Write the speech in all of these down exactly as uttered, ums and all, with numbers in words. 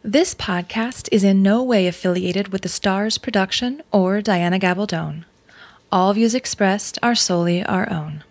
This podcast is in no way affiliated with the Stars production or Diana Gabaldon. All views expressed are solely our own.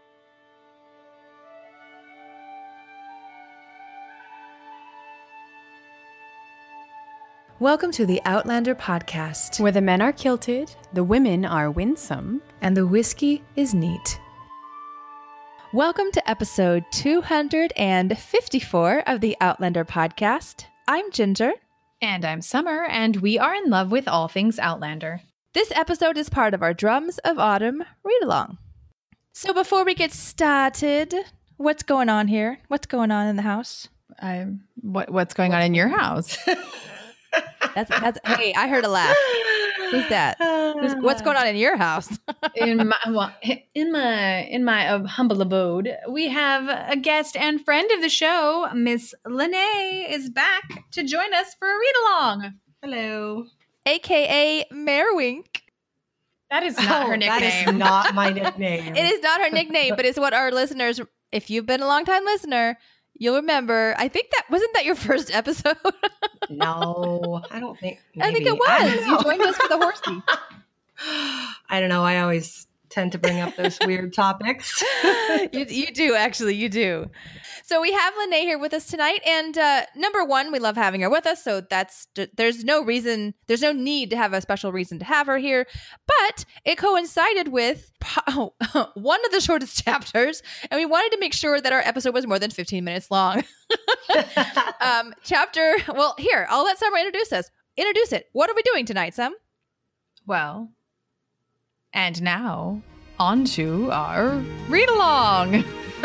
Welcome to the Outlander podcast, where the men are kilted, the women are winsome, and the whiskey is neat. Welcome to episode two hundred fifty-four of the Outlander podcast. I'm Ginger. And I'm Summer, and we are in love with all things Outlander. This episode is part of our Drums of Autumn read-along. So before we get started, what's going on here? What's going on in the house? I'm, what, what's going on in your house? That's that's. Hey, I heard a laugh. Who's that? Who's, what's going on in your house? in my well, in my in my uh, humble abode, we have a guest and friend of the show, Miss Lene, is back to join us for a read along. Hello, A K A Merwink. That is not oh, her nickname. That is not my nickname. It is not her nickname, but it's what our listeners. If you've been a long time listener, you'll remember. I think that wasn't that your first episode. No, I don't think. Maybe. I think it was. You joined us for the horsey. I don't know. I always tend to bring up those weird topics. you, you do, actually. You do. So we have Lene here with us tonight. And uh, number one, we love having her with us. So that's there's no reason, there's no need to have a special reason to have her here. But it coincided with oh, one of the shortest chapters. And we wanted to make sure that our episode was more than fifteen minutes long. um, chapter, well, here, I'll let Summer introduce us. Introduce it. What are we doing tonight, Sam? Well, and now, on to our read-along.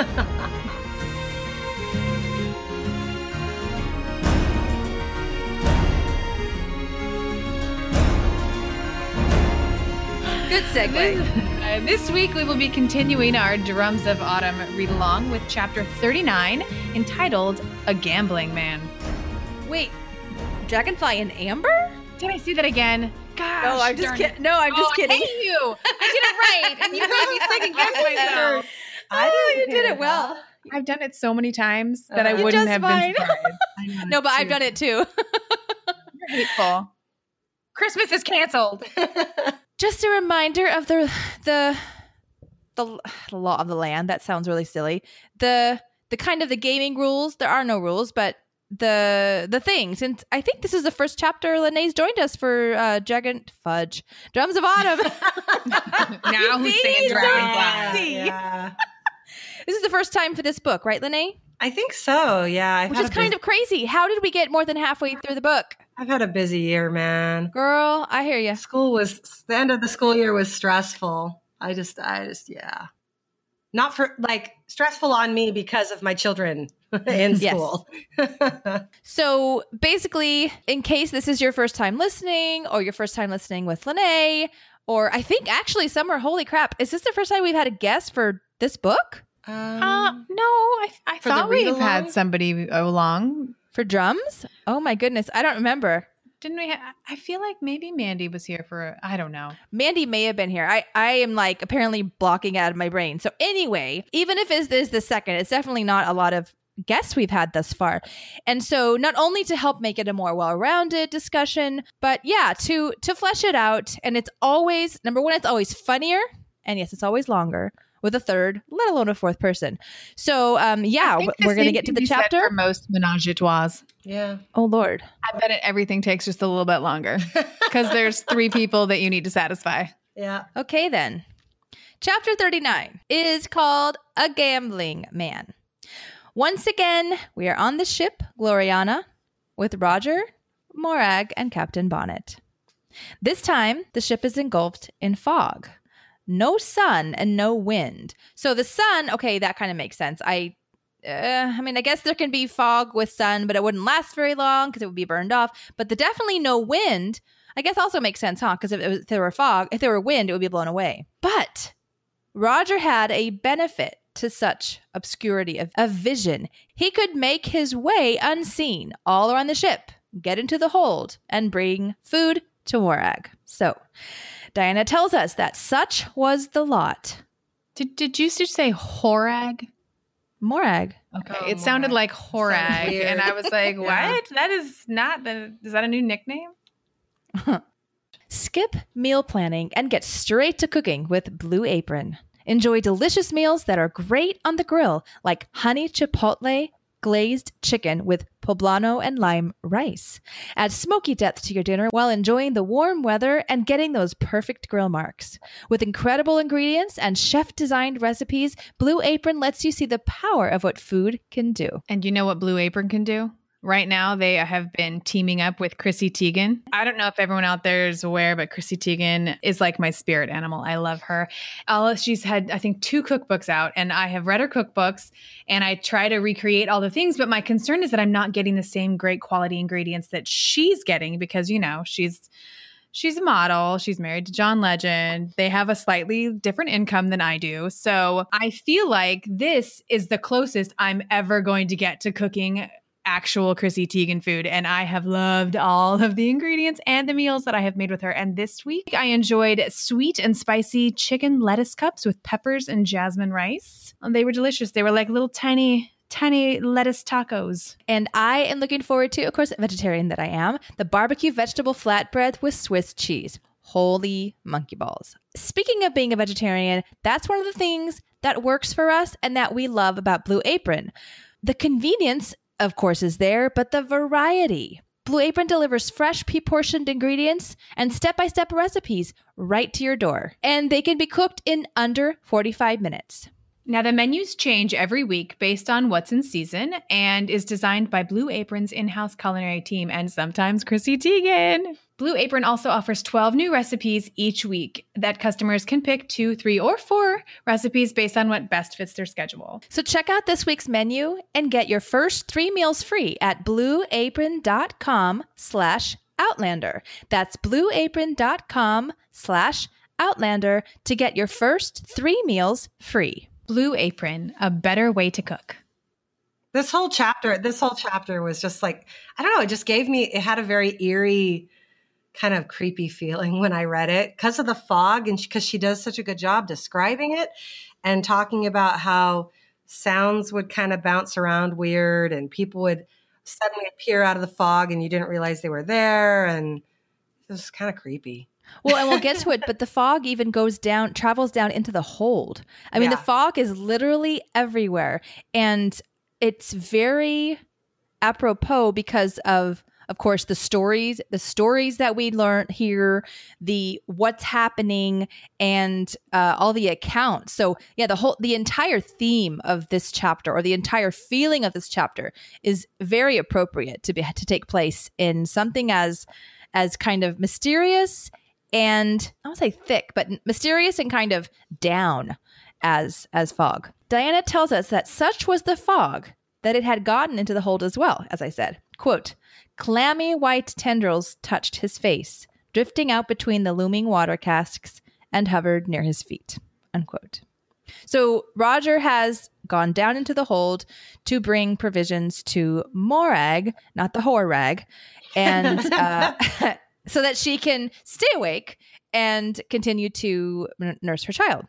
Good segue. Uh, this week we will be continuing our Drums of Autumn read-along with chapter thirty-nine, entitled A Gambling Man. Wait, Dragonfly and Amber? Did I see that again? Gosh, no, I'm just kidding. No, I'm just oh, kidding. Thank you. I did it right, and you made me second guess myself. I oh, you did it well. I've done it so many times that uh, I wouldn't have fine. been surprised. No, but I've done it too. You're hateful. Christmas is canceled. Just a reminder of the the the law of the land. That sounds really silly. The the kind of the gaming rules. There are no rules, but the the thing. Since I think this is the first chapter Lene's joined us for uh, Dragon Fudge Drums of Autumn. Now who's saying Dragonfly? Yeah, yeah. This is the first time for this book, right, Lene? I think so. Yeah, I've which had is kind bu- of crazy. How did we get more than halfway through the book? I've had a busy year, man. Girl, I hear you. School was the end of the school year was stressful. I just, I just, yeah, not for like stressful on me because of my children in school. So basically, in case this is your first time listening, or your first time listening with Lene, or I think actually, Summer, holy crap, is this the first time we've had a guest for this book? Um, uh, no, I, I thought we've had somebody along. For drums? Oh my goodness. I don't remember. Didn't we? Ha- I feel like maybe Mandy was here for, a, I don't know. Mandy may have been here. I, I am like apparently blocking out of my brain. So anyway, even if it is the second, it's definitely not a lot of guests we've had thus far. And so not only to help make it a more well-rounded discussion, but yeah, to, to flesh it out. And it's always, number one, it's always funnier. And yes, it's always longer with a third, let alone a fourth person. So, um, yeah, we're going to get to the chapter. For most menage a trois. Yeah. Oh, Lord. I bet it, everything takes just a little bit longer because there's three people that you need to satisfy. Yeah. Okay, then. Chapter thirty-nine is called A Gambling Man. Once again, we are on the ship Gloriana with Roger, Morag, and Captain Bonnet. This time, the ship is engulfed in fog. No sun and no wind. So the sun, okay, that kind of makes sense. I uh, I mean, I guess there can be fog with sun, but it wouldn't last very long because it would be burned off. But the definitely no wind, I guess also makes sense, huh? Because if, if there were fog, if there were wind, it would be blown away. But Roger had a benefit to such obscurity of, of vision. He could make his way unseen all around the ship, get into the hold, and bring food to Morag. So Diana tells us that such was the lot. Did did you just say Horag? Morag. Okay. Oh, it sounded Morag. like Horag. weird. And I was like, Yeah. what? That is not the, is that a new nickname? Skip meal planning and get straight to cooking with Blue Apron. Enjoy delicious meals that are great on the grill, like honey chipotle glazed chicken with poblano and lime rice. Add smoky depth to your dinner while enjoying the warm weather and getting those perfect grill marks. With incredible ingredients and chef-designed recipes, Blue Apron lets you see the power of what food can do. And you know what Blue Apron can do? Right now, they have been teaming up with Chrissy Teigen. I don't know if everyone out there is aware, but Chrissy Teigen is like my spirit animal. I love her. Uh, she's had, I think, two cookbooks out, and I have read her cookbooks, and I try to recreate all the things. But my concern is that I'm not getting the same great quality ingredients that she's getting because, you know, she's she's a model. She's married to John Legend. They have a slightly different income than I do. So I feel like this is the closest I'm ever going to get to cooking actual Chrissy Teigen food. And I have loved all of the ingredients and the meals that I have made with her. And this week I enjoyed sweet and spicy chicken lettuce cups with peppers and jasmine rice. And they were delicious. They were like little tiny, tiny lettuce tacos. And I am looking forward to, of course, vegetarian that I am, the barbecue vegetable flatbread with Swiss cheese. Holy monkey balls. Speaking of being a vegetarian, that's one of the things that works for us and that we love about Blue Apron. The convenience, of course, is there, but the variety. Blue Apron delivers fresh, pre-portioned ingredients and step-by-step recipes right to your door. And they can be cooked in under forty-five minutes. Now, the menus change every week based on what's in season and is designed by Blue Apron's in-house culinary team and sometimes Chrissy Teigen. Blue Apron also offers twelve new recipes each week that customers can pick two, three, or four recipes based on what best fits their schedule. So check out this week's menu and get your first three meals free at blueapron.com slash Outlander. That's blueapron.com slash Outlander to get your first three meals free. Blue Apron, a better way to cook. This whole chapter, this whole chapter was just like, I don't know, it just gave me, it had a very eerie, kind of creepy feeling when I read it because of the fog and because she, she does such a good job describing it and talking about how sounds would kind of bounce around weird and people would suddenly appear out of the fog and you didn't realize they were there. And it was kind of creepy. Well, and we'll get to it, but the fog even goes down, travels down into the hold. I mean, Yeah. the fog is literally everywhere. And it's very apropos because of, of course, the stories, the stories that we learn here, the what's happening, and uh, all the accounts. So, yeah, the whole, the entire theme of this chapter, or the entire feeling of this chapter, is very appropriate to be to take place in something as as kind of mysterious and I won't say thick, but mysterious and kind of down as as fog. Diana tells us that such was the fog that it had gotten into the hold as well, as I said. Quote, clammy white tendrils touched his face, drifting out between the looming water casks and hovered near his feet, unquote. So Roger has gone down into the hold to bring provisions to Morag, not the Horag, and uh, so that she can stay awake and continue to n- nurse her child.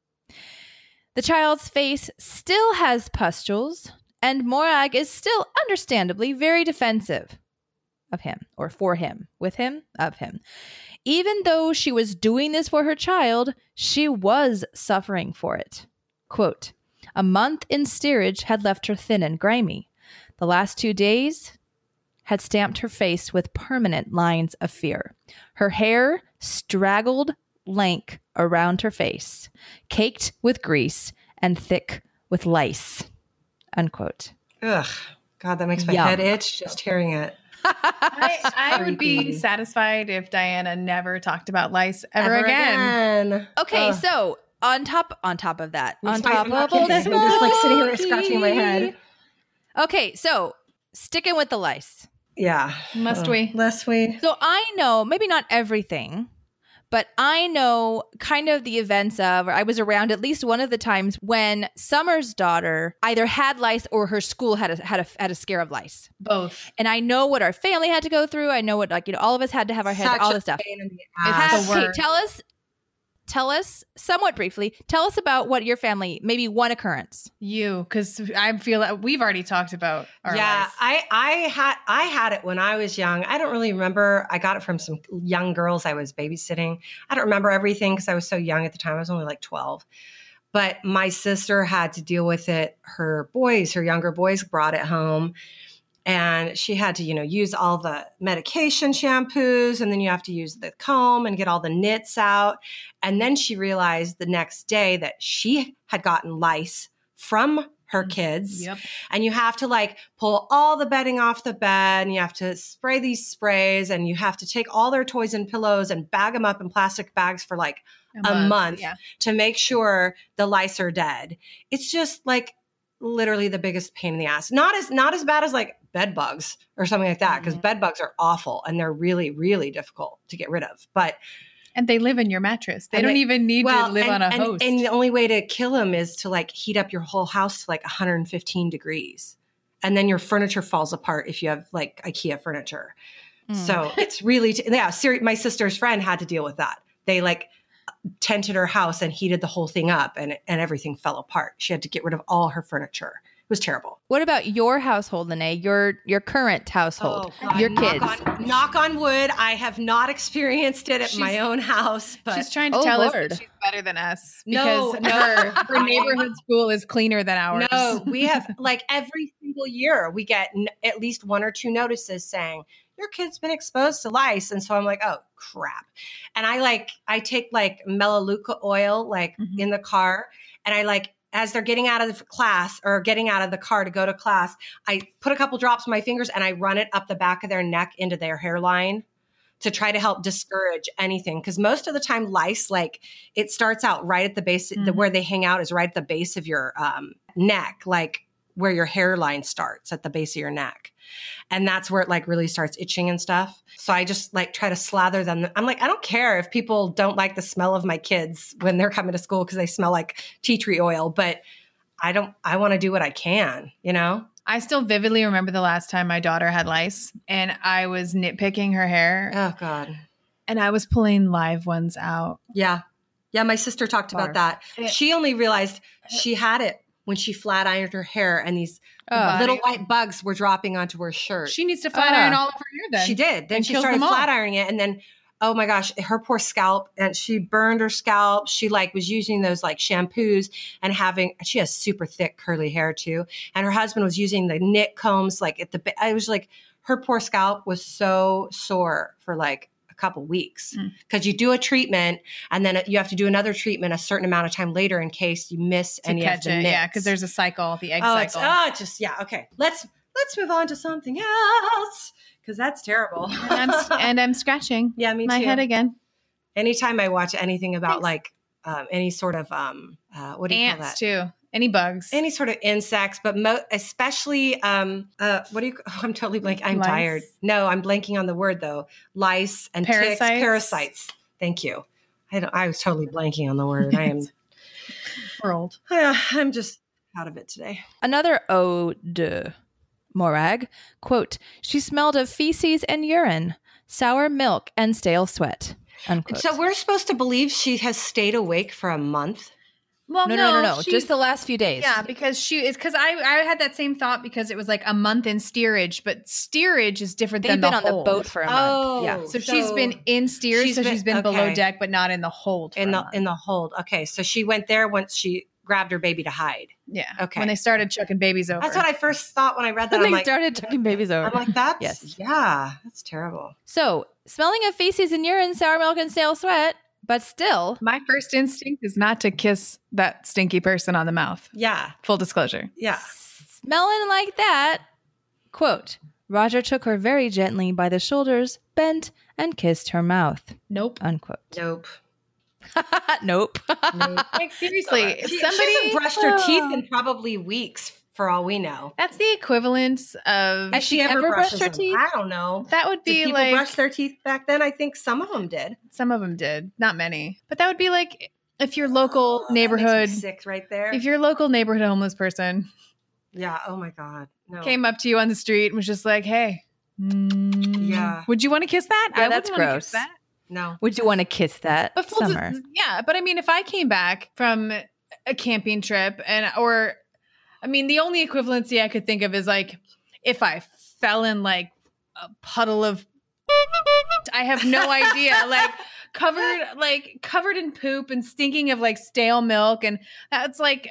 The child's face still has pustules, and Morag is still understandably very defensive of him, or for him, with him, of him. Even though she was doing this for her child, she was suffering for it. Quote, a month in steerage had left her thin and grimy. The last two days had stamped her face with permanent lines of fear. Her hair straggled lank around her face, caked with grease and thick with lice, unquote. Ugh. God, that makes my Yum. head itch just hearing it. I, I would be Creepy. satisfied if Diana never talked about lice ever, Ever again. again. Okay, Ugh. so on top on top of that, Makes on my- top I'm not of old kidding. I'm just, like, sitting here scratching my head. Smokey. Okay, so sticking with the lice. Yeah. Must Oh, we? Must we? So I know, maybe not everything, but I know kind of the events of, or I was around at least one of the times when Summer's daughter either had lice or her school had a, had a, had a scare of lice. Both. And I know what our family had to go through. I know what, like, you know, all of us had to have our head, Such all a this stuff. pain in the It's ass. the Okay, worst. tell us, tell us somewhat briefly, tell us about what your family, maybe one occurrence. You, because I feel that we've already talked about our yeah, lives. I I had I had it when I was young. I don't really remember. I got it from some young girls I was babysitting. I don't remember everything because I was so young at the time. I was only like twelve. But my sister had to deal with it. Her boys, her younger boys brought it home. And she had to, you know, use all the medication shampoos, and then you have to use the comb and get all the nits out. And then she realized the next day that she had gotten lice from her kids. Yep. And you have to like pull all the bedding off the bed, and you have to spray these sprays, and you have to take all their toys and pillows and bag them up in plastic bags for like a, a month, month yeah. to make sure the lice are dead. It's just like literally the biggest pain in the ass. Not as not as bad as like bed bugs or something like that, because mm-hmm. bed bugs are awful and they're really, really difficult to get rid of. But and they live in your mattress. They don't they, even need well, to live and, on a and, host. And the only way to kill them is to like heat up your whole house to like one hundred fifteen degrees. And then your furniture falls apart if you have like IKEA furniture. Mm. So it's really, t- yeah, Siri, my sister's friend had to deal with that. They like tented her house and heated the whole thing up, and and everything fell apart. She had to get rid of all her furniture. It was terrible. What about your household, Lene? Your your current household, oh, God. your knock kids. On, knock on wood, I have not experienced it at she's, my own house. But she's trying to oh, tell Lord. us that she's better than us no, because no. her, her neighborhood school is cleaner than ours. No, we have like every single year we get n- at least one or two notices saying your kid's been exposed to lice. And so I'm like, oh crap. And I like, I take like Melaleuca oil, like mm-hmm. in the car. And I like, as they're getting out of the class or getting out of the car to go to class, I put a couple drops on my fingers and I run it up the back of their neck into their hairline to try to help discourage anything. Cause most of the time lice, like it starts out right at the base, mm-hmm. the, where they hang out is right at the base of your um, neck, like where your hairline starts at the base of your neck. And that's where it like really starts itching and stuff. So I just like try to slather them. I'm like, I don't care if people don't like the smell of my kids when they're coming to school because they smell like tea tree oil, but I don't, I want to do what I can, you know? I still vividly remember the last time my daughter had lice and I was nitpicking her hair. Oh God. And I was pulling live ones out. Yeah. Yeah. My sister talked Barf. about that. It, she only realized she had it when she flat ironed her hair and these oh, little white bugs were dropping onto her shirt. She needs to flat iron uh, all of her hair then. She did. Then she started flat ironing it. And then, oh my gosh, her poor scalp. And she burned her scalp. She like was using those like shampoos and having, she has super thick curly hair too. And her husband was using the knit combs like at the, I was like, her poor scalp was so sore for like couple weeks because mm. you do a treatment and then you have to do another treatment a certain amount of time later in case you miss to any catch of the it, nits. yeah, because there's a cycle, the egg oh, cycle. It's, oh, it's just yeah. Okay, let's let's move on to something else because that's terrible. and, I'm, and I'm scratching. Yeah, me my too. head again. Anytime I watch anything about Thanks. like um, any sort of um, uh, what do you ants call that? too. Any bugs, any sort of insects, but mo- especially, um, uh, what do you, oh, I'm totally blanking. I'm lice. tired. No, I'm blanking on the word though. Lice and parasites. ticks, parasites. Thank you. I, don't, I was totally blanking on the word. I am We're old. Uh, I'm just out of it today. Another ode, Morag, quote, she smelled of feces and urine, sour milk and stale sweat, unquote. So we're supposed to believe she has stayed awake for a month? Well, no, no, no, no, no. Just the last few days. Yeah, because she is because I I had that same thought because it was like a month in steerage, but steerage is different They've than been the on hold. the boat for a month. Oh, yeah. So, so she's been in steerage, she's so been, she's been okay. below deck, but not in the hold. For in a the month. in the hold. Okay, so she went there once she grabbed her baby to hide. Yeah. Okay. When they started chucking babies over. That's what I first thought when I read that. When I'm they like, started chucking babies over. I'm like, that's yes. yeah, that's terrible. So smelling of feces and urine, sour milk and stale sweat, but still, my first instinct is not to kiss that stinky person on the mouth. Yeah. Full disclosure. Yeah. Smelling like that, quote, Roger took her very gently by the shoulders, bent, and kissed her mouth. Nope. Unquote. Nope. nope. nope. Like, seriously, if she, somebody she hasn't brushed her teeth in probably weeks, for all we know. That's the equivalent of. Has she, she ever, ever brushed brushed her them? teeth? I don't know. That would be Did people like brush their teeth back then? I think some of them did. Some of them did, not many. But that would be like if your local Oh, neighborhood, that makes me sick right there. if your local neighborhood homeless person yeah. Oh my God. No. came up to you on the street and was just like, "Hey, mm, Yeah. would you want to kiss that? Yeah, I that's wouldn't wanna gross. kiss that. No. Would you want to kiss that But full summer? dis- yeah, but I mean, if I came back from a camping trip and or, I mean, the only equivalency I could think of is like if I fell in like a puddle of, I have no idea, like covered like covered in poop and stinking of like stale milk, and that's like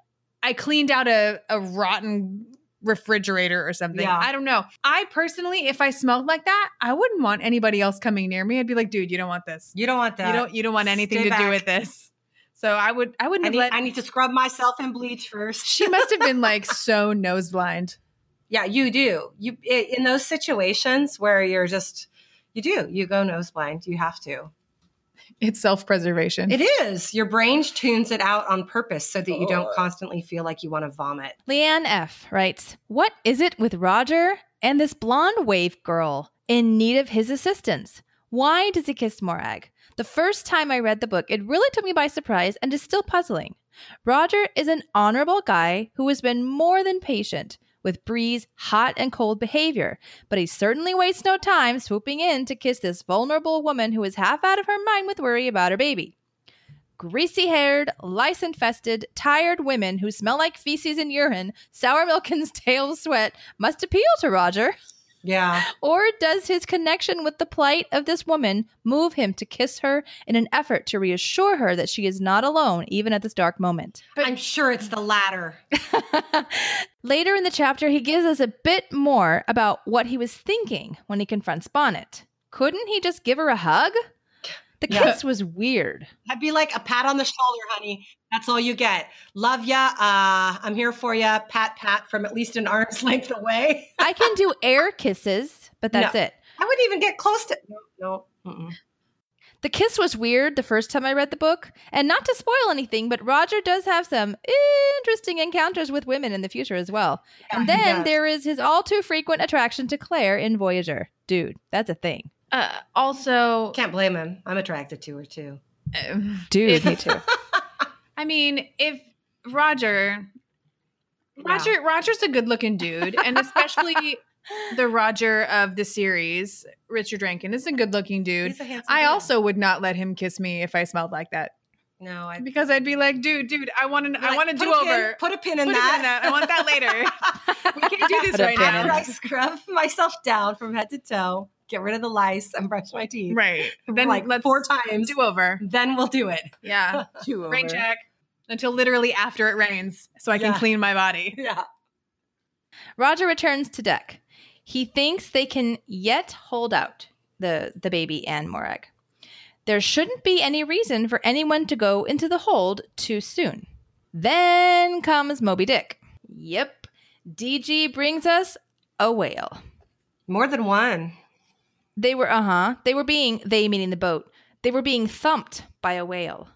I cleaned out a a rotten refrigerator or something. Yeah. I don't know. I personally, if I smelled like that, I wouldn't want anybody else coming near me. I'd be like, dude, you don't want this. You don't want that. You don't you don't want anything Stay to do back. with this. So I would I wouldn't I have need, let I need to scrub myself in bleach first. she must have been like so nose blind. Yeah, you do. You i- in those situations where you're just you do. You go nose blind. You have to. It's self-preservation. It is. Your brain tunes it out on purpose so that you don't constantly feel like you want to vomit. Leanne F. writes, what is it with Roger and this blonde wave girl in need of his assistance? Why does he kiss Morag? The first time I read the book, it really took me by surprise and is still puzzling. Roger is an honorable guy who has been more than patient with Bree's hot and cold behavior, but he certainly wastes no time swooping in to kiss this vulnerable woman who is half out of her mind with worry about her baby. Greasy-haired, lice-infested, tired women who smell like feces and urine, sour milk and stale sweat must appeal to Roger. Yeah. Or does his connection with the plight of this woman move him to kiss her in an effort to reassure her that she is not alone, even at this dark moment? I'm sure it's the latter. Later in the chapter, he gives us a bit more about what he was thinking when he confronts Bonnet. Couldn't he just give her a hug? The Yeah. kiss was weird. I'd be like a pat on the shoulder, honey. That's all you get. Love ya. Uh, I'm here for ya. Pat, pat from at least an arm's length away. I can do air kisses, but that's No. it. I wouldn't even get close to. No, no. Mm-mm. The kiss was weird the first time I read the book, and not to spoil anything, but Roger does have some interesting encounters with women in the future as well. Yeah, and he then does. there is his all too frequent attraction to Claire in Voyager. Dude, that's a thing. Uh, also, Can't blame him. I'm attracted to her too. um, Dude, if- me too. I mean, if Roger, Roger, Roger's a good-looking dude, and especially the Roger of the series, Richard Rankin, is a good-looking dude. He's a handsome I dude. also would not let him kiss me if I smelled like that, no. I because I'd be like, dude, dude, I want to, I like, want to put do a pin- over. Put a pin in Put a that. pin in that. I want that later. We can't do this Put a right pin now. in After I scrub myself down from head to toe, get rid of the lice, and brush my teeth. Right. Then like let's four times. do over. Then we'll do it. Yeah. Two Rain check until literally after it rains, so I can Yeah. clean my body. Yeah. Roger returns to deck. He thinks they can yet hold out, the, the baby and Morag. There shouldn't be any reason for anyone to go into the hold too soon. Then comes Moby Dick. Yep. D G brings us a whale. More than one. They were, uh-huh, they were being, they meaning the boat, they were being thumped by a whale.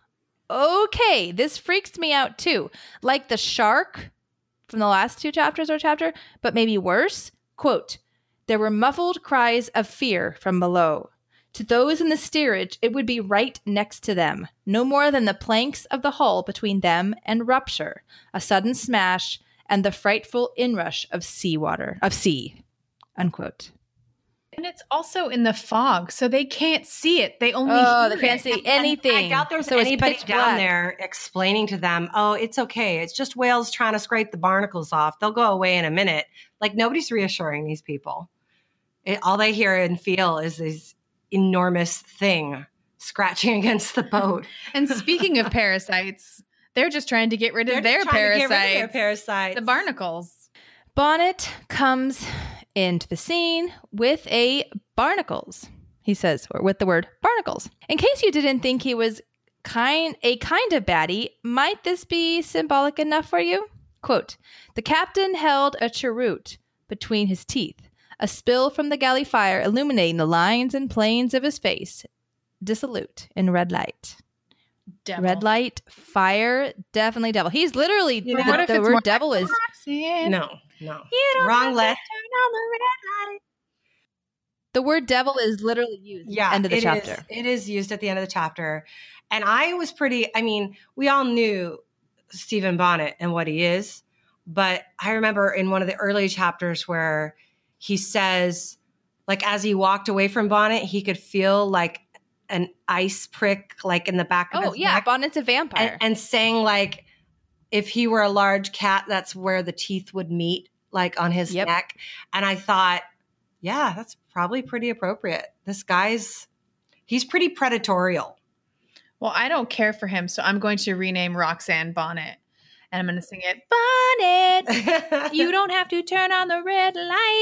Okay, this freaks me out too. Like the shark from the last two chapters or chapter, but maybe worse. Quote, there were muffled cries of fear from below. To those in the steerage, it would be right next to them, no more than the planks of the hull between them and rupture, a sudden smash, and the frightful inrush of seawater, of sea, unquote. And it's also in the fog, so they can't see it. They only Oh, hear they can't it. see anything. I doubt there's So it's anybody pitch down black. there explaining to them, oh, it's okay. It's just whales trying to scrape the barnacles off. They'll go away in a minute. Like nobody's reassuring these people. It, all they hear and feel is this enormous thing scratching against the boat. And speaking of parasites, they're just trying to get rid of They're their just trying to get parasites. rid of their parasites. The barnacles. Bonnet comes into the scene with a barnacles, he says, or with the word barnacles. In case you didn't think he was kind, a kind of baddie, might this be symbolic enough for you? Quote, the captain held a cheroot between his teeth, a spill from the galley fire illuminating the lines and planes of his face, dissolute in red light. Devil. Red light, fire, definitely devil. He's literally, You know, the, what if the it's word more devil is, Roxanne, No, no. you don't Wrong have to left. turn on the red light. the word devil is literally used Yeah, at the end of the it chapter. is. It is used at the end of the chapter. And I was pretty, I mean, we all knew Stephen Bonnet and what he is. But I remember in one of the early chapters where he says, like, as he walked away from Bonnet, he could feel like an ice prick like in the back of Oh, his yeah. neck. Bonnet's a vampire. And, and saying like, if he were a large cat, that's where the teeth would meet, like on his Yep. neck. And I thought, yeah, that's probably pretty appropriate. This guy's, he's pretty predatorial. Well, I don't care for him, so I'm going to rename Roxanne Bonnet. And I'm going to sing it, Bonnet, you don't have to turn on the red light.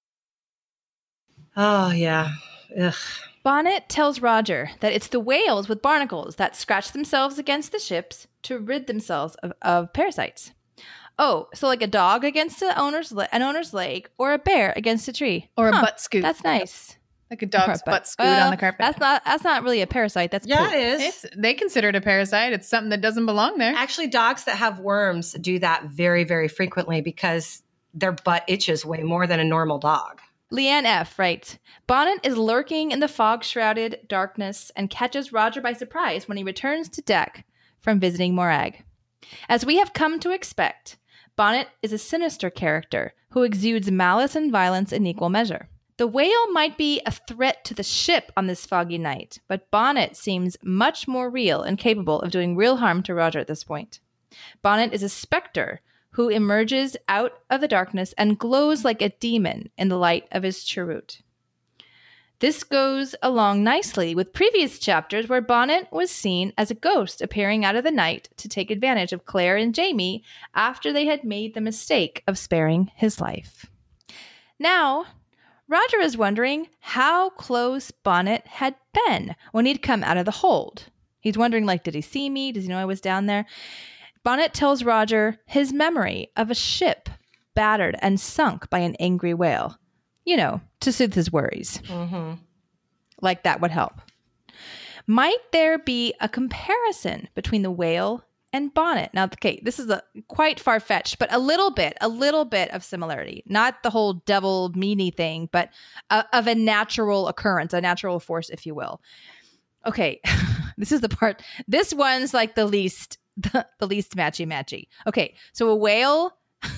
Oh, yeah. Ugh. Bonnet tells Roger that it's the whales with barnacles that scratch themselves against the ships to rid themselves of, of parasites. Oh, so like a dog against an owner's, le- an owner's leg or a bear against a tree. Or a Huh, butt scoot. That's nice. Like a dog's Or a butt, scoot well, on the carpet. That's not that's not really a parasite. That's Yeah, poop. it is. It's, they consider it a parasite. It's something that doesn't belong there. Actually, dogs that have worms do that very, very frequently because their butt itches way more than a normal dog. Leanne F. writes, Bonnet is lurking in the fog-shrouded darkness and catches Roger by surprise when he returns to deck from visiting Morag. As we have come to expect, Bonnet is a sinister character who exudes malice and violence in equal measure. The whale might be a threat to the ship on this foggy night, but Bonnet seems much more real and capable of doing real harm to Roger at this point. Bonnet is a specter who emerges out of the darkness and glows like a demon in the light of his cheroot. This goes along nicely with previous chapters where Bonnet was seen as a ghost appearing out of the night to take advantage of Claire and Jamie after they had made the mistake of sparing his life. Now, Roger is wondering how close Bonnet had been when he'd come out of the hold. He's wondering, like, did he see me? Does he know I was down there? Bonnet tells Roger his memory of a ship battered and sunk by an angry whale. You know, to soothe his worries. Mm-hmm. Like that would help. Might there be a comparison between the whale and Bonnet? Now, okay, this is a quite far-fetched, but a little bit, a little bit of similarity. Not the whole devil meanie thing, but a, of a natural occurrence, a natural force, if you will. Okay, this is the part. This one's like the least, the, the least matchy-matchy. Okay, so a whale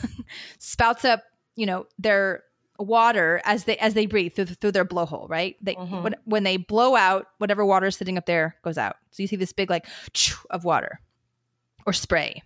spouts up, you know, their water as they as they breathe through through their blowhole, right? They Mhm. when, when they blow out, whatever water is sitting up there goes out. So you see this big like of water or spray.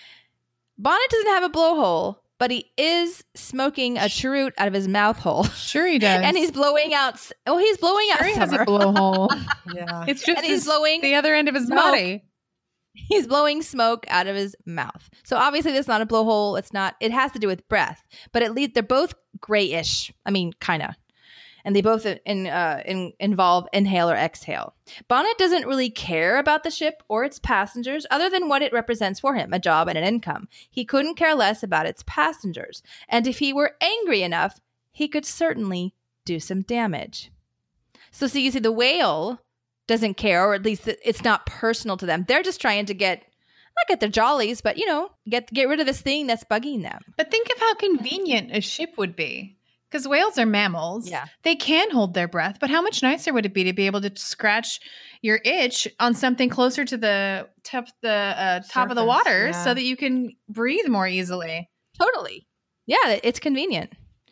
Bonnet doesn't have a blowhole, but he is smoking a cheroot out of his mouth hole, Sure he does. and he's blowing out. s- Oh, he's blowing sure out he has a summer. blowhole. Yeah. It's just And he's his- blowing the other end of his smoke. body. He's blowing smoke out of his mouth. So obviously that's not a blowhole. It's not, it has to do with breath, but at least they're both grayish. I mean, kind of. And they both in, uh, in, involve inhale or exhale. Bonnet doesn't really care about the ship or its passengers other than what it represents for him, a job and an income. He couldn't care less about its passengers. And if he were angry enough, he could certainly do some damage. So, so you see the whale doesn't care, or at least it's not personal to them. They're just trying to get, not get their jollies, but, you know, get get rid of this thing that's bugging them. But think of how convenient a ship would be. Because whales are mammals. Yeah. They can hold their breath. But how much nicer would it be to be able to scratch your itch on something closer to the top, the uh, top of the Surface, water yeah. so that you can breathe more easily? Totally. Yeah, it's convenient.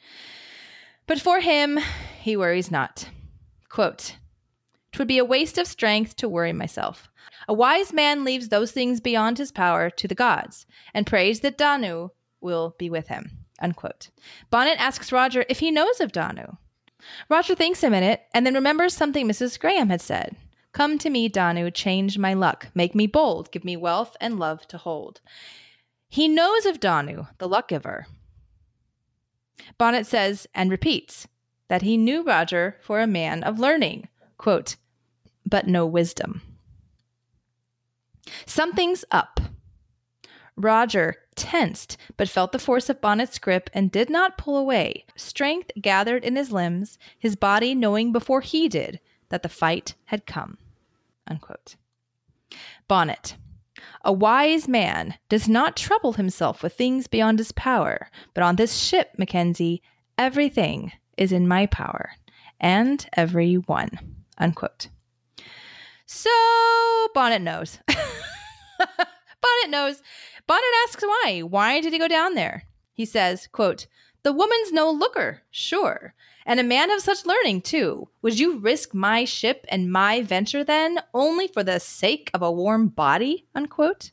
But for him, he worries not. Quote, "'Twould be a waste of strength to worry myself. A wise man leaves those things beyond his power to the gods, and prays that Danu will be with him." Unquote. Bonnet asks Roger if he knows of Danu. Roger thinks a minute and then remembers something Missus Graham had said. "Come to me, Danu, change my luck. Make me bold, give me wealth and love to hold." He knows of Danu, the luck giver. Bonnet says and repeats that he knew Roger for a man of learning, quote, "but no wisdom." Something's up. Roger tensed, but felt the force of Bonnet's grip and did not pull away. Strength gathered in his limbs, his body knowing before he did that the fight had come. Unquote. Bonnet. "A wise man does not trouble himself with things beyond his power, but on this ship, Mackenzie, everything is in my power, and every one." Unquote. So Bonnet knows. Bonnet knows. Bonnet asks why. Why did he go down there? He says, quote, The woman's no looker, sure. And a man of such learning, too. Would you risk my ship and my venture, then, only for the sake of a warm body? Unquote.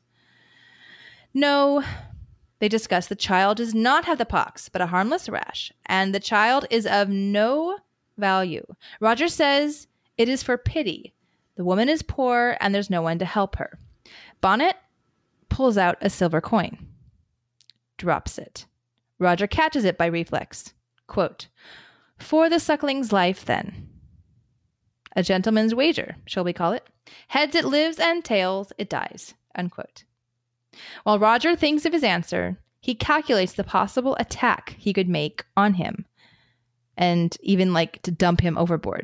No, they discuss the child does not have the pox, but a harmless rash, and the child is of no value. Roger says it is for pity. The woman is poor, and there's no one to help her. Bonnet pulls out a silver coin. Drops it. Roger catches it by reflex. Quote, for the suckling's life, then. A gentleman's wager, shall we call it? Heads it lives, and tails it dies. Unquote. While Roger thinks of his answer, he calculates the possible attack he could make on him, and even like to dump him overboard.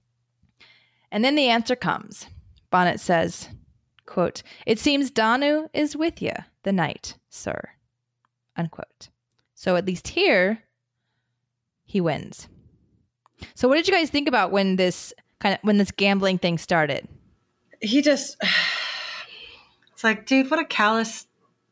And then the answer comes. Bonnet says, quote, it seems Danu is with you the night, sir. Unquote. So at least here, he wins. So what did you guys think about when this kind of when this gambling thing started? He just, it's like, dude, what a callous,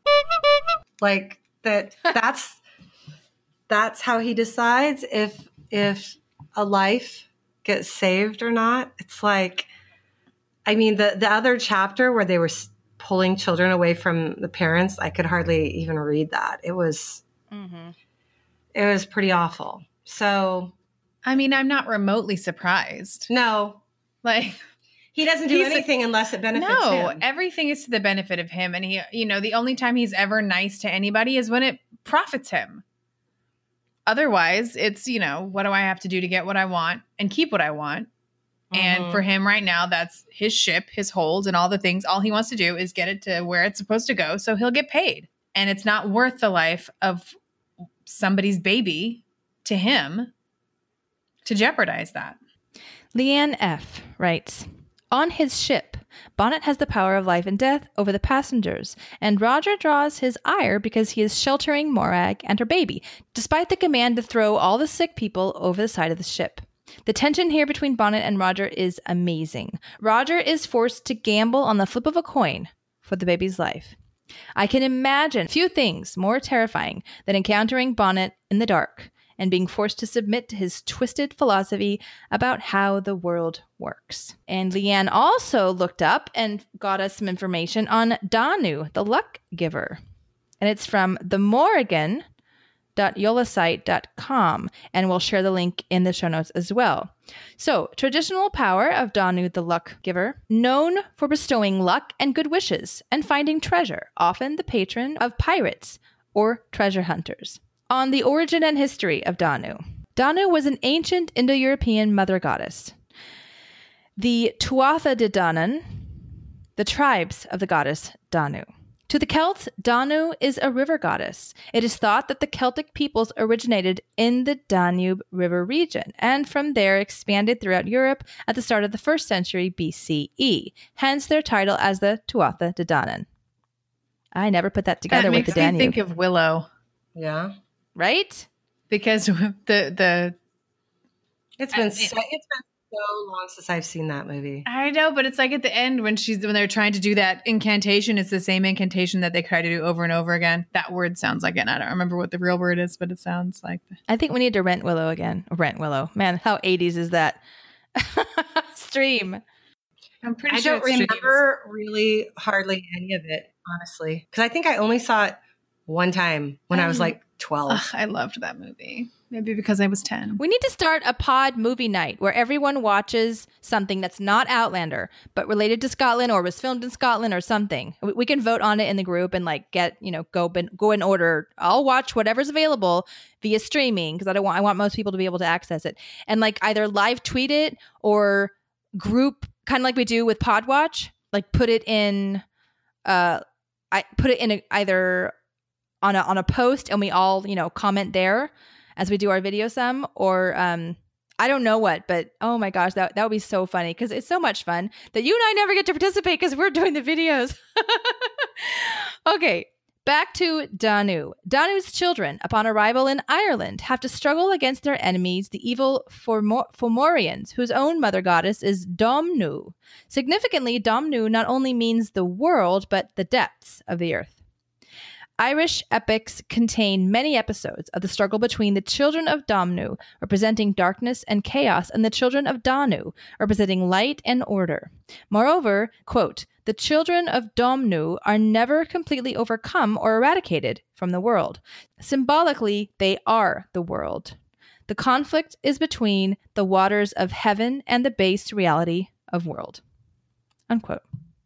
like that. That's that's how he decides if if a life gets saved or not. It's like, I mean, the the other chapter where they were pulling children away from the parents, I could hardly even read that. It was, mm-hmm. it was pretty awful. So, I mean, I'm not remotely surprised. No, like he doesn't do anything a, unless it benefits no, him. No, everything is to the benefit of him. And he, you know, the only time he's ever nice to anybody is when it profits him. Otherwise, it's, you know, what do I have to do to get what I want and keep what I want? Mm-hmm. And for him right now, that's his ship, his hold, and all the things. All he wants to do is get it to where it's supposed to go. So he'll get paid. And it's not worth the life of somebody's baby to him to jeopardize that. Leanne F. writes, on his ship, Bonnet has the power of life and death over the passengers, and Roger draws his ire because he is sheltering Morag and her baby, despite the command to throw all the sick people over the side of the ship. The tension here between Bonnet and Roger is amazing. Roger is forced to gamble on the flip of a coin for the baby's life. I can imagine few things more terrifying than encountering Bonnet in the dark and being forced to submit to his twisted philosophy about how the world works. And Leanne also looked up and got us some information on Danu, the luck giver. And it's from the Morrigan dot yola site dot com, and we'll share the link in the show notes as well. So, traditional power of Danu the luck giver, known for bestowing luck and good wishes and finding treasure, often the patron of pirates or treasure hunters. On the origin and history of Danu. Danu was an ancient Indo-European mother goddess. The Tuatha De Danann, the tribes of the goddess Danu. To the Celts, Danu is a river goddess. It is thought that the Celtic peoples originated in the Danube River region, and from there expanded throughout Europe at the start of the first century B C E, hence their title as the Tuatha De Danann. I never put that together that with the Danube. Makes me think of Willow. Yeah. Right? Because the the it's been so, it's been so long since I've seen that movie. I know, but it's like at the end when she's when they're trying to do that incantation, it's the same incantation that they try to do over and over again. That word sounds like it. And I don't remember what the real word is, but it sounds like the- I think we need to rent Willow again. Rent Willow. Man, how eighties is that? Stream. I'm pretty I sure don't remember streams. really hardly any of it, honestly. Because I think I only saw it one time when um, I was like twelve. Ugh, I loved that movie. Maybe because I was ten. We need to start a pod movie night where everyone watches something that's not Outlander, but related to Scotland or was filmed in Scotland or something. We, we can vote on it in the group and like get, you know, go go in order. I'll watch whatever's available via streaming because I don't want I want most people to be able to access it. And like either live tweet it or group, kind of like we do with Podwatch, like put it in uh I put it in a, either on a on a post and we all, you know, comment there as we do our video sum, or um, I don't know what, but oh my gosh, that, that would be so funny because it's so much fun that you and I never get to participate because we're doing the videos. Okay, back to Danu. Danu's children, upon arrival in Ireland, have to struggle against their enemies, the evil Fomor- Fomorians, whose own mother goddess is Domnu. Significantly, Domnu not only means the world, but the depths of the earth. Irish epics contain many episodes of the struggle between the children of Domnu, representing darkness and chaos, and the children of Danu, representing light and order. Moreover, quote, the children of Domnu are never completely overcome or eradicated from the world. Symbolically, they are the world. The conflict is between the waters of heaven and the base reality of world. Unquote.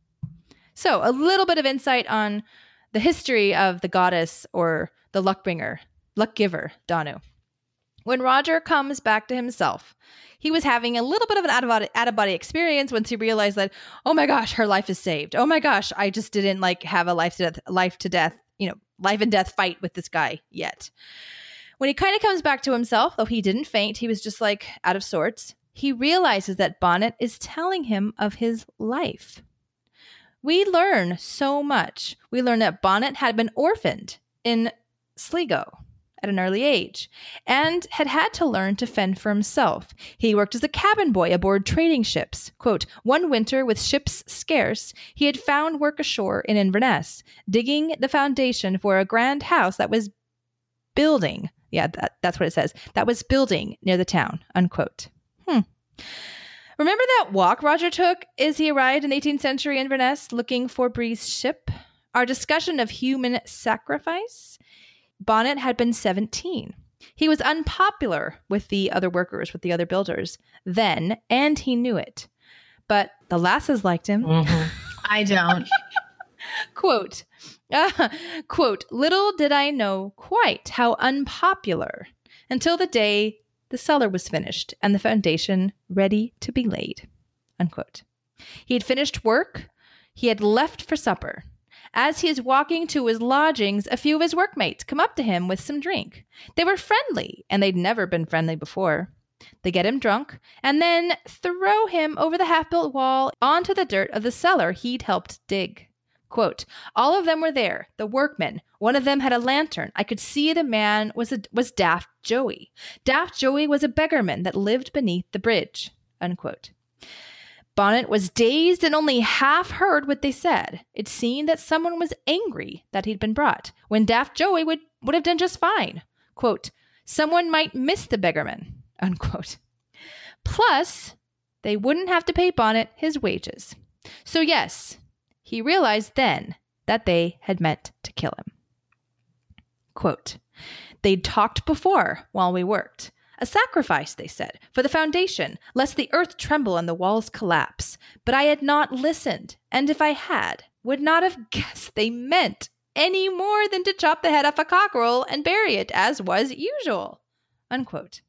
So a little bit of insight on the history of the goddess or the luck bringer, luck giver, Danu. When Roger comes back to himself, he was having a little bit of an out-of-body, out-of-body experience once he realized that, oh my gosh, her life is saved. Oh my gosh, I just didn't like have a life to death, life to death, you know, life and death fight with this guy yet. When he kind of comes back to himself, though he didn't faint, he was just like out of sorts. He realizes that Bonnet is telling him of his life. We learn so much. We learn that Bonnet had been orphaned in Sligo at an early age and had had to learn to fend for himself. He worked as a cabin boy aboard trading ships. Quote, one winter with ships scarce, he had found work ashore in Inverness, digging the foundation for a grand house that was building. Yeah, that, that's what it says. That was building near the town, unquote. Hmm. Remember that walk Roger took as he arrived in eighteenth century Inverness looking for Bree's ship? Our discussion of human sacrifice? Bonnet had been seventeen. He was unpopular with the other workers, with the other builders then, and he knew it. But the lasses liked him. Mm-hmm. I don't. Quote, uh, quote, little did I know quite how unpopular until the day the cellar was finished and the foundation ready to be laid, unquote. He had finished work. He had left for supper. As he is walking to his lodgings, a few of his workmates come up to him with some drink. They were friendly, and they'd never been friendly before. They get him drunk, and then throw him over the half-built wall onto the dirt of the cellar he'd helped dig. Quote, all of them were there, the workmen. One of them had a lantern. I could see the man was a, was Daft Joey. Daft Joey was a beggarman that lived beneath the bridge, unquote. Bonnet was dazed and only half heard what they said. It seemed that someone was angry that he'd been brought, when Daft Joey would, would have done just fine. Quote, someone might miss the beggarman, unquote. Plus, they wouldn't have to pay Bonnet his wages. So yes, he realized then that they had meant to kill him. Quote, they'd talked before while we worked. A sacrifice, they said, for the foundation, lest the earth tremble and the walls collapse. But I had not listened, and if I had, would not have guessed they meant any more than to chop the head off a cockerel and bury it, as was usual, unquote.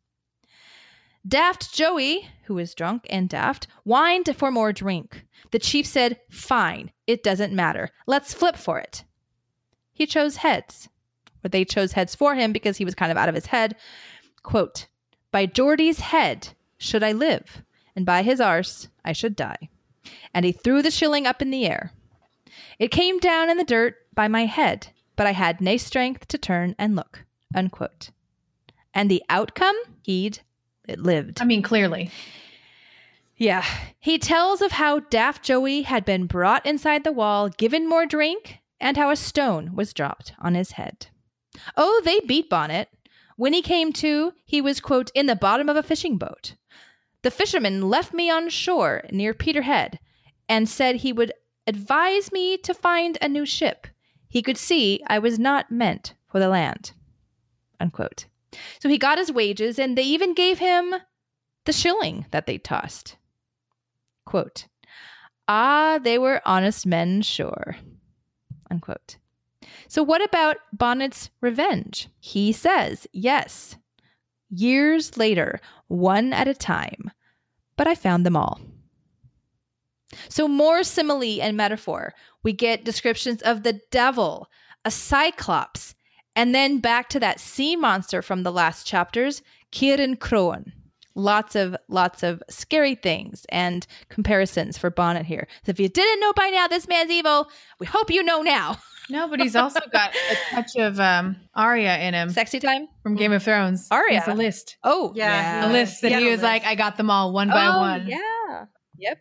Daft Joey, who was drunk and daft, whined for more drink. The chief said, fine, it doesn't matter. Let's flip for it. He chose heads. Or they chose heads for him because he was kind of out of his head. Quote, by Geordie's head should I live, and by his arse I should die. And he threw the shilling up in the air. It came down in the dirt by my head, but I had nae strength to turn and look, unquote. And the outcome, he'd it lived. I mean, clearly. Yeah. He tells of how Daft Joey had been brought inside the wall, given more drink, and how a stone was dropped on his head. Oh, they beat Bonnet. When he came to, he was, quote, in the bottom of a fishing boat. The fisherman left me on shore near Peterhead and said he would advise me to find a new ship. He could see I was not meant for the land, unquote. So he got his wages, and they even gave him the shilling that they tossed. Quote, ah, they were honest men, sure, unquote. So what about Bonnet's revenge? He says, yes, years later, one at a time, but I found them all. So more simile and metaphor. We get descriptions of the devil, a cyclops, and then back to that sea monster from the last chapters, Kieran Crowan. Lots of, lots of scary things and comparisons for Bonnet here. So if you didn't know by now this man's evil, we hope you know now. No, but he's also got a touch of um, Arya in him. Sexy time? From Game of Thrones. Arya? It's a list. Oh, Yeah. yeah. A list that Yeah, he a was list. like, I got them all one by oh, one. yeah. Yep.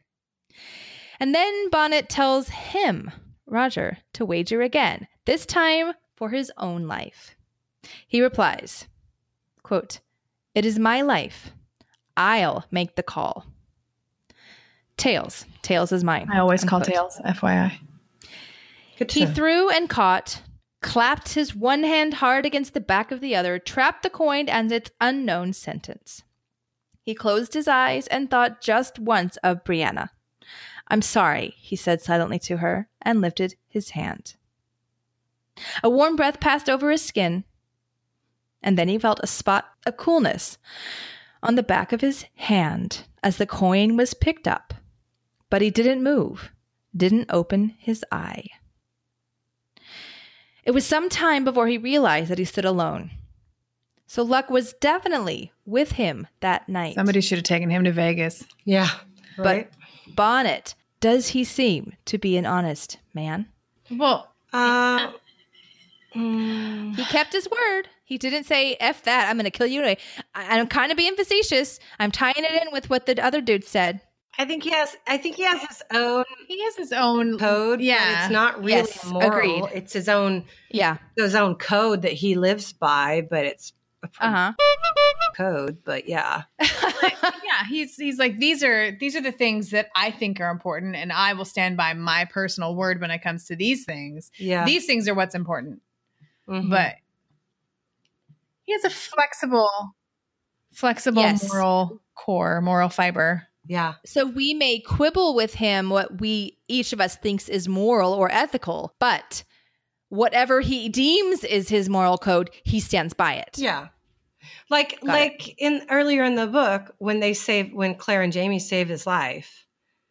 And then Bonnet tells him, Roger, to wager again. This time for his own life. He replies, quote, "It is my life. I'll make the call." Tails. Tails is mine. I always call unquote. tails, F Y I. Good He to- threw and caught, clapped his one hand hard against the back of the other, trapped the coin and its unknown sentence. He closed his eyes and thought just once of Brianna. "I'm sorry," he said silently to her, and lifted his hand. A warm breath passed over his skin, and then he felt a spot of coolness on the back of his hand as the coin was picked up. But he didn't move, didn't open his eye. It was some time before he realized that he stood alone. So luck was definitely with him that night. Somebody should have taken him to Vegas. Yeah. Right. But Bonnet, does he seem to be an honest man? Well, Uh, mm, He kept his word. He didn't say, F that, I'm going to kill you today. I- I'm kind of being facetious. I'm tying it in with what the other dude said. I think he has. I think he has his own he has his own code. Yeah. But it's not really Yes, moral. agreed. It's his own Yeah. his own code that he lives by. But it's a Uh-huh. code. But yeah, yeah, he's he's like these are these are the things that I think are important, and I will stand by my personal word when it comes to these things. yeah. These things are what's important. Mhm. But he has a flexible, flexible Yes. moral core, moral fiber. yeah, So we may quibble with him what we each of us thinks is moral or ethical, but whatever he deems is his moral code, he stands by it. yeah. Like Got like in earlier in the book when they save when Claire and Jamie save his life,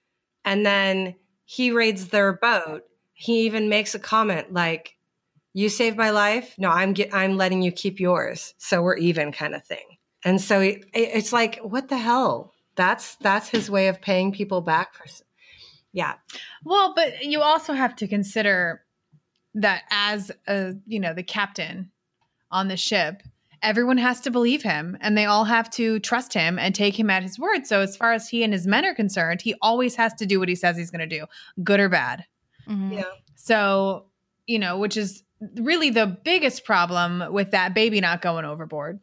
and then he raids their boat. He even makes a comment like, "You saved my life. No, I'm get, I'm letting you keep yours. So we're even," kind of thing. And so it, it's like, what the hell? That's that's his way of paying people back for. Yeah, Well, but you also have to consider that as a you know the captain on the ship, everyone has to believe him, and they all have to trust him and take him at his word. So as far as he and his men are concerned, he always has to do what he says he's going to do, good or bad. Mhm. yeah, So, you know, which is really the biggest problem with that baby not going overboard.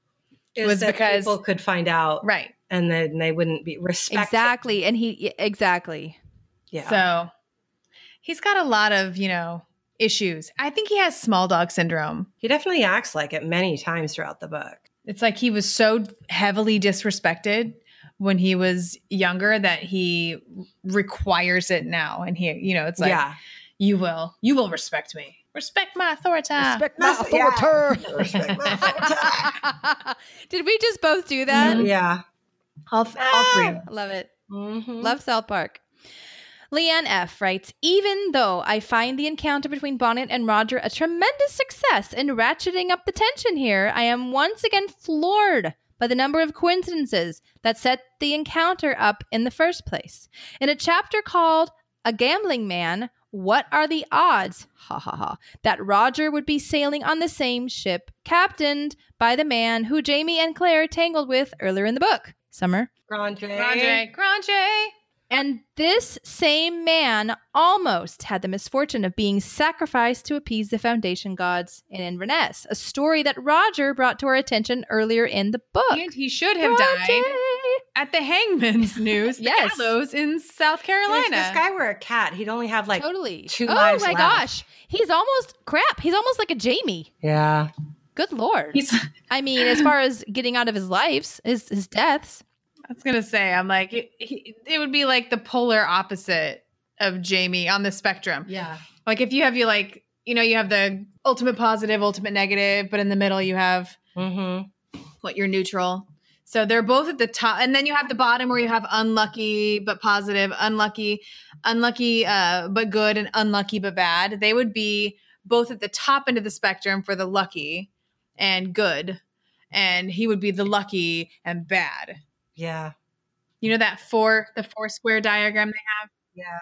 it was because- people could find out, Right. and then they wouldn't be respected. Exactly. And he, exactly. Yeah. So he's got a lot of, you know, issues. I think he has small dog syndrome. He definitely acts like it many times throughout the book. It's like he was so heavily disrespected when he was younger that he requires it now. And he, you know, it's like, yeah. you will, you will respect me. Respect my authority. Respect my authority. Respect my authority. Did we just both do that? Mhm. Yeah. All, all three. I love it. Mhm. Love South Park. Leanne F. writes, even though I find the encounter between Bonnet and Roger a tremendous success in ratcheting up the tension here, I am once again floored by the number of coincidences that set the encounter up in the first place. In a chapter called A Gambling Man, what are the odds, ha ha ha, that Roger would be sailing on the same ship captained by the man who Jamie and Claire tangled with earlier in the book? Summer? Grande. Grande. Grande. And this same man almost had the misfortune of being sacrificed to appease the Foundation gods in Inverness, a story that Roger brought to our attention earlier in the book. And he should have Roger! died at the Hangman's News, the Yes. gallows in South If Carolina. this guy were a cat, he'd only have like Totally. two oh lives my left. gosh. He's almost crap. He's almost like a Jamie. Yeah. Good Lord. He's, I mean, as far as getting out of his lives, his his deaths. I was gonna say, I'm like, it, he, it would be like the polar opposite of Jamie on the spectrum. Yeah. Like if you have you like, you know, you have the ultimate positive, ultimate negative, but in the middle you have Mm-hmm. what you're neutral. So they're both at the top, and then you have the bottom where you have unlucky but positive, unlucky, unlucky uh, but good, and unlucky but bad. They would be both at the top end of the spectrum for the lucky and good, and he would be the lucky and bad. Yeah. You know that four, the four square diagram they have? Yeah.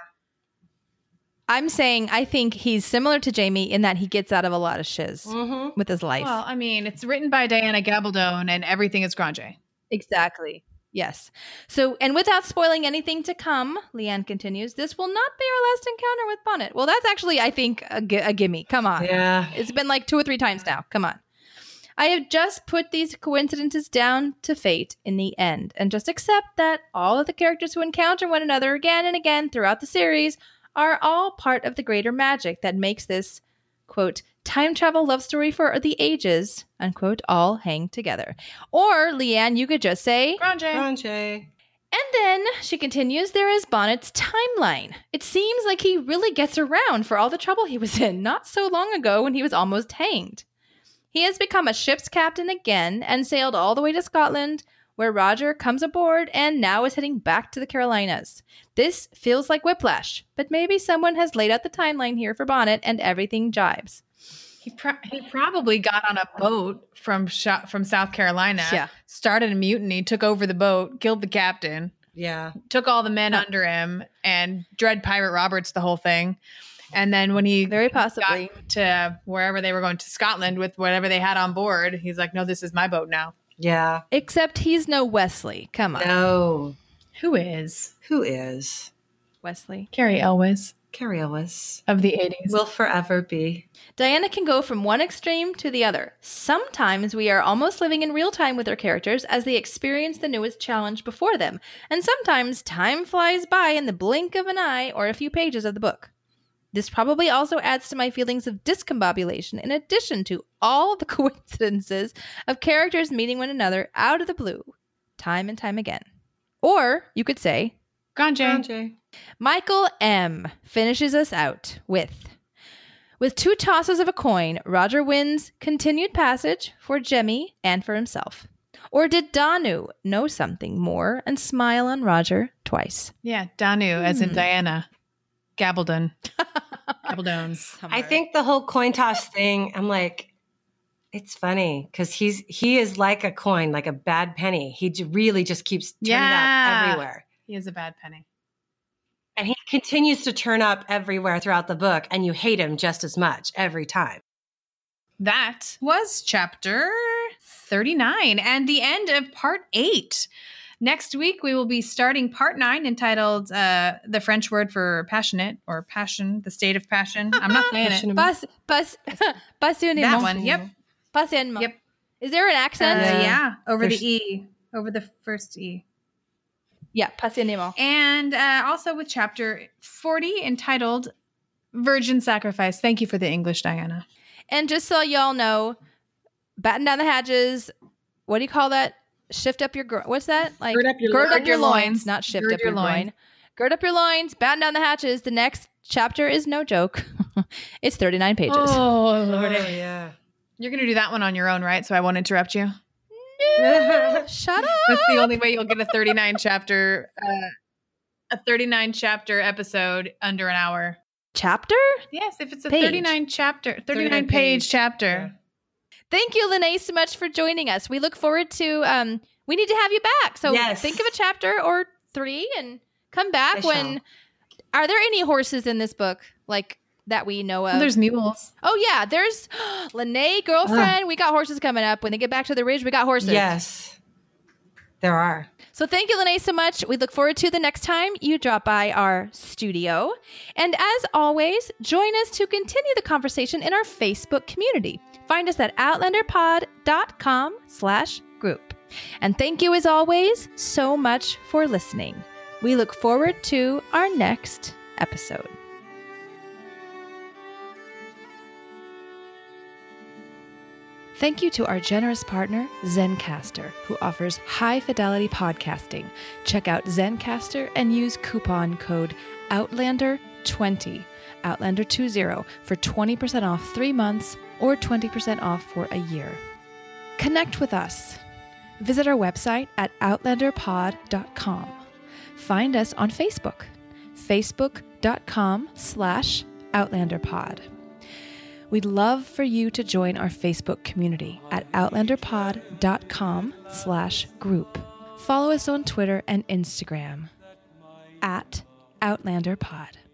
I'm saying I think he's similar to Jamie in that he gets out of a lot of shiz Mm-hmm. with his life. Well, I mean, it's written by Diana Gabaldon and everything is Grande. Exactly. Yes. So, and without spoiling anything to come, Leanne continues, this will not be our last encounter with Bonnet. Well, that's actually, I think, a, gi- a gimme. Come on. Yeah. It's been like two or three times now. Come on. I have just put these coincidences down to fate in the end and just accept that all of the characters who encounter one another again and again throughout the series are all part of the greater magic that makes this, quote, time travel love story for the ages, unquote, all hang together. Or, Leanne, you could just say, Grande. Grande. and then she continues, there is Bonnet's timeline. It seems like he really gets around for all the trouble he was in not so long ago when he was almost hanged. He has become a ship's captain again and sailed all the way to Scotland, where Roger comes aboard and now is heading back to the Carolinas. This feels like whiplash, but maybe someone has laid out the timeline here for Bonnet and everything jives. He pro- he probably got on a boat from Sh- from South Carolina, Yeah. started a mutiny, took over the boat, killed the captain, Yeah. took all the men under him, and Dread Pirate Roberts the whole thing. And then when he Very possibly. got to wherever they were going to Scotland with whatever they had on board, he's like, no, this is my boat now. Yeah. Except he's no Wesley. Come on, No. Who is? Who is? Wesley. Carrie Elwes Carrie Elwes. of the eighties. Will forever be. Diana can go from one extreme to the other. Sometimes we are almost living in real time with our characters as they experience the newest challenge before them. And sometimes time flies by in the blink of an eye or a few pages of the book. This probably also adds to my feelings of discombobulation in addition to all the coincidences of characters meeting one another out of the blue, time and time again. Or you could say, Grande. Grande. Michael M. finishes us out with, with two tosses of a coin, Roger wins continued passage for Jemmy and for himself. Or did Danu know something more and smile on Roger twice? Yeah, Danu, as in Hmm. Diana. Gabaldon. Gabaldones. I think the whole coin toss thing, I'm like, it's funny because he's he is like a coin, like a bad penny. He j- really just keeps turning Yeah. up everywhere. He is a bad penny. And he continues to turn up everywhere throughout the book, and you hate him just as much every time. That was chapter thirty-nine and the end of part eight. Next week, we will be starting part nine entitled uh, The French Word for Passionate or Passion, the State of Passion. I'm not saying it. Passionate. Pas, pas, passionnément. That one. Yep. Passionnément. Yep. Is there an Uh, accent? Yeah. yeah. Over There's- the E. Over the first E. Yeah, passionnément. And uh, also with chapter forty entitled Virgin Sacrifice. Thank you for the English, Diana. And just so y'all know, batten down the hatches. What do you call that? Shift up your gro- what's that? Like Gird up your gird loins. up your loins, not shift Gird up your your loins. loin. Gird up your loins, batten down the hatches. The next chapter is no joke. It's thirty-nine pages. Oh, Oh, Lord. yeah. You're going to do that one on your own, right? So I won't interrupt you. Shut up. That's the only way you'll get a thirty-nine chapter uh, a thirty-nine chapter episode under an hour. Chapter? Yes, if it's a Page. thirty-nine chapter, thirty-nine, thirty-nine page, page. chapter. Thank you, Lene, so much for joining us. We look forward to um we need to have you back. So Yes. think of a chapter or three and come back I when shall. are there any horses in this book like that we know of? There's mules. Oh yeah, there's Lene, girlfriend. We got horses coming up. When they get back to the ridge, we got horses. Yes. There are. So thank you, Lene, so much. We look forward to the next time you drop by our studio. And as always, join us to continue the conversation in our Facebook community. Find us at outlanderpod.com slash group. And thank you, as always, so much for listening. We look forward to our next episode. Thank you to our generous partner, Zencaster, who offers high-fidelity podcasting. Check out Zencaster and use coupon code Outlander twenty, Outlander twenty, for twenty percent off three months or twenty percent off for a year. Connect with us. Visit our website at outlander pod dot com. Find us on Facebook, facebook.com slash outlanderpod. We'd love for you to join our Facebook community at outlanderpod.com slash group. Follow us on Twitter and Instagram at outlanderpod.